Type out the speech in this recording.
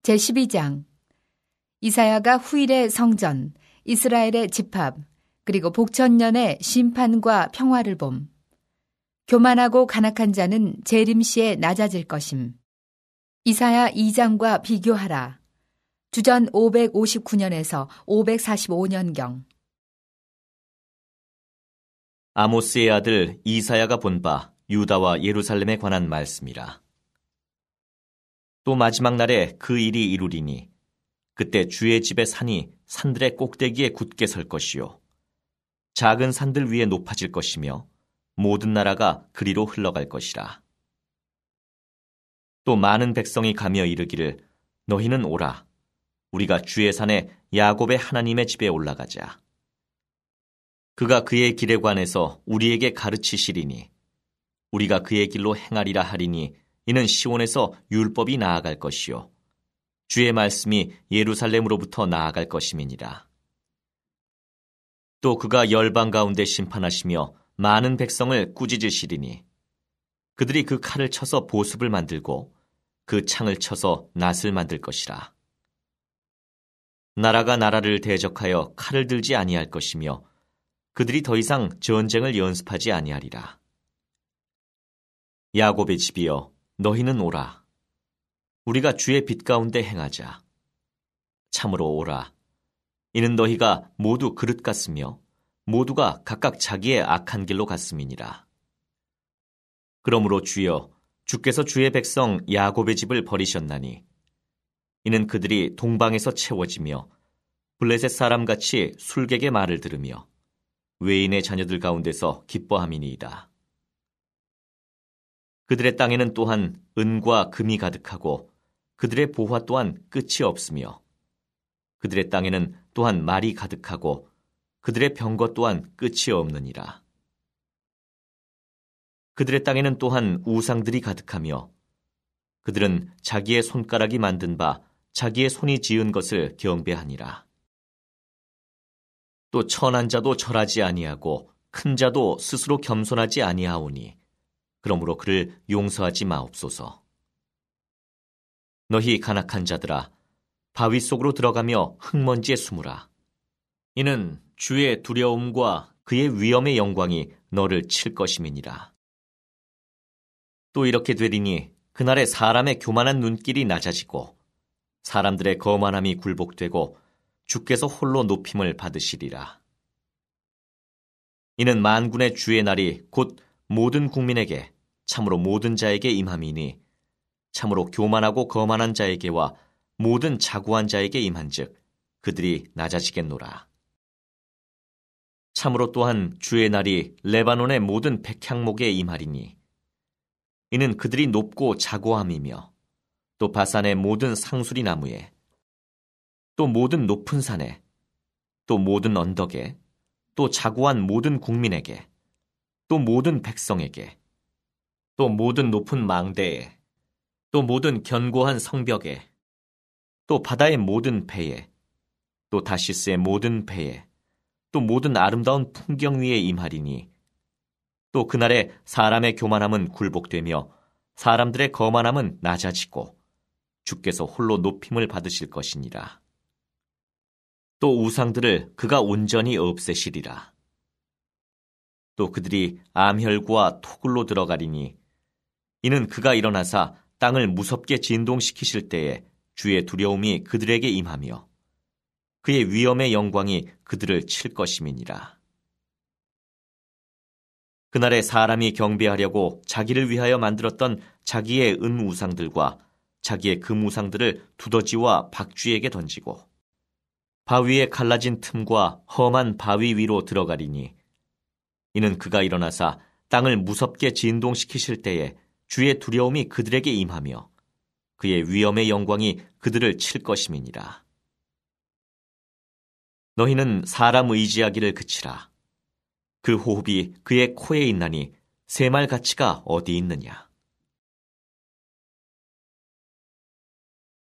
제12장 이사야가 후일의 성전, 이스라엘의 집합, 그리고 복천년의 심판과 평화를 봄. 교만하고 간악한 자는 재림시에 낮아질 것임. 이사야 2장과 비교하라. 주전 559년에서 545년경. 아모스의 아들 이사야가 본 바 유다와 예루살렘에 관한 말씀이라. 또 마지막 날에 그 일이 이루리니 그때 주의 집의 산이 산들의 꼭대기에 굳게 설 것이요 작은 산들 위에 높아질 것이며 모든 나라가 그리로 흘러갈 것이라. 또 많은 백성이 가며 이르기를 너희는 오라 우리가 주의 산에 야곱의 하나님의 집에 올라가자. 그가 그의 길에 관해서 우리에게 가르치시리니 우리가 그의 길로 행하리라 하리니 이는 시온에서 율법이 나아갈 것이요 주의 말씀이 예루살렘으로부터 나아갈 것임이니라. 또 그가 열방 가운데 심판하시며 많은 백성을 꾸짖으시리니 그들이 그 칼을 쳐서 보습을 만들고 그 창을 쳐서 낫을 만들 것이라. 나라가 나라를 대적하여 칼을 들지 아니할 것이며 그들이 더 이상 전쟁을 연습하지 아니하리라. 야곱의 집이여 너희는 오라. 우리가 주의 빛 가운데 행하자. 참으로 오라. 이는 너희가 모두 그릇 같으며 모두가 각각 자기의 악한 길로 갔음이니라. 그러므로 주여 주께서 주의 백성 야곱의 집을 버리셨나니 이는 그들이 동방에서 채워지며 블레셋 사람같이 술객의 말을 들으며 외인의 자녀들 가운데서 기뻐함이니이다. 그들의 땅에는 또한 은과 금이 가득하고 그들의 보화 또한 끝이 없으며 그들의 땅에는 또한 말이 가득하고 그들의 병거 또한 끝이 없느니라. 그들의 땅에는 또한 우상들이 가득하며 그들은 자기의 손가락이 만든 바 자기의 손이 지은 것을 경배하니라. 또 천한 자도 절하지 아니하고 큰 자도 스스로 겸손하지 아니하오니 그러므로 그를 용서하지 마옵소서. 너희 간악한 자들아 바위 속으로 들어가며 흙먼지에 숨으라. 이는 주의 두려움과 그의 위엄의 영광이 너를 칠 것임이니라. 또 이렇게 되리니 그날에 사람의 교만한 눈길이 낮아지고 사람들의 거만함이 굴복되고 주께서 홀로 높임을 받으시리라. 이는 만군의 주의 날이 곧 모든 국민에게 참으로 모든 자에게 임함이니 참으로 교만하고 거만한 자에게와 모든 자고한 자에게 임한즉 그들이 낮아지겠노라. 참으로 또한 주의 날이 레바논의 모든 백향목에 임하리니 이는 그들이 높고 자고함이며 또 바산의 모든 상수리 나무에 또 모든 높은 산에 또 모든 언덕에 또 자고한 모든 국민에게 또 모든 백성에게 또 모든 높은 망대에 또 모든 견고한 성벽에 또 바다의 모든 배에 또 다시스의 모든 배에 또 모든 아름다운 풍경 위에 임하리니 또 그날에 사람의 교만함은 굴복되며 사람들의 거만함은 낮아지고 주께서 홀로 높임을 받으실 것이니라. 또 우상들을 그가 온전히 없애시리라. 또 그들이 암혈과 토굴로 들어가리니 이는 그가 일어나사 땅을 무섭게 진동시키실 때에 주의 두려움이 그들에게 임하며 그의 위엄의 영광이 그들을 칠 것임이니라. 그날에 사람이 경배하려고 자기를 위하여 만들었던 자기의 은 우상들과 자기의 금 우상들을 두더지와 박쥐에게 던지고 바위에 갈라진 틈과 험한 바위 위로 들어가리니 이는 그가 일어나사 땅을 무섭게 진동시키실 때에 주의 두려움이 그들에게 임하며 그의 위엄의 영광이 그들을 칠 것임이니라. 너희는 사람 의지하기를 그치라. 그 호흡이 그의 코에 있나니 새말 가치가 어디 있느냐.